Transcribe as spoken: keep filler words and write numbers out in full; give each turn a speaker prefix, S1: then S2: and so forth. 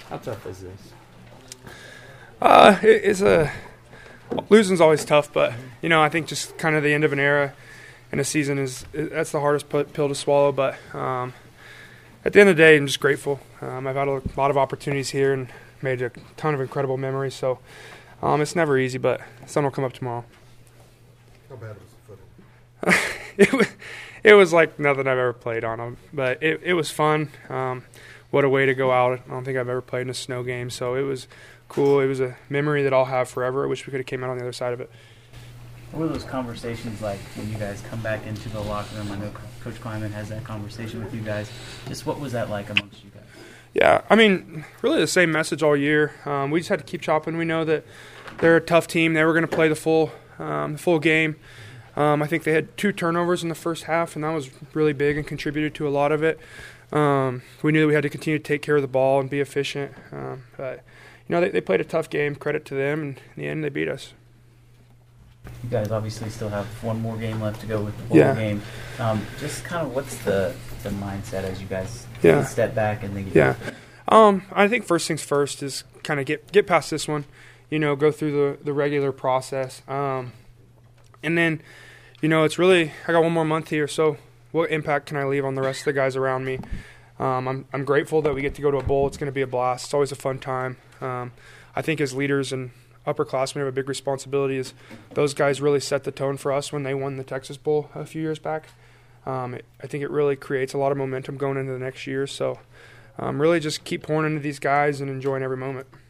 S1: How tough is this?
S2: Uh, it, it's a losing's always tough, but you know I think just kind of the end of an era and a season is that's the hardest pill to swallow. But um, at the end of the day, I'm just grateful. Um, I've had a lot of opportunities here and made a ton of incredible memories. So um, it's never easy, but the sun will come up tomorrow.
S3: How bad was the footing?
S2: it was it was like nothing I've ever played on them, but it it was fun. Um, what a way to go out! I don't think I've ever played in a snow game, so it was cool. It was a memory that I'll have forever. I wish we could have came out on the other side of it.
S4: What were those conversations like when you guys come back into the locker room? I know Coach Kleiman has that conversation with you guys. Just what was that like amongst you guys?
S2: Yeah, I mean, really the same message all year. Um, we just had to keep chopping. We know that they're a tough team. They were going to play the full, um, the full game. Um, I think they had two turnovers in the first half, and that was really big and contributed to a lot of it. Um, we knew that we had to continue to take care of the ball and be efficient. Um, but, you know, they, they played a tough game. Credit to them, and in the end, they beat us.
S4: You guys obviously still have one more game left to go with the bowl
S2: yeah.
S4: game. Um, just kind of what's the, the mindset as you guys
S2: yeah.
S4: step back and then get
S2: Yeah. Um, I think first things first is kind of get get past this one, you know, go through the, the regular process. Um, and then, you know, it's really – I got one more month here, so what impact can I leave on the rest of the guys around me? Um, I'm I'm grateful that we get to go to a bowl. It's going to be a blast. It's always a fun time. Um, I think as leaders and – upperclassmen have a big responsibility. Is those guys really set the tone for us when they won the Texas Bowl a few years back. Um, it, I think it really creates a lot of momentum going into the next year. So um, really just keep pouring into these guys and enjoying every moment.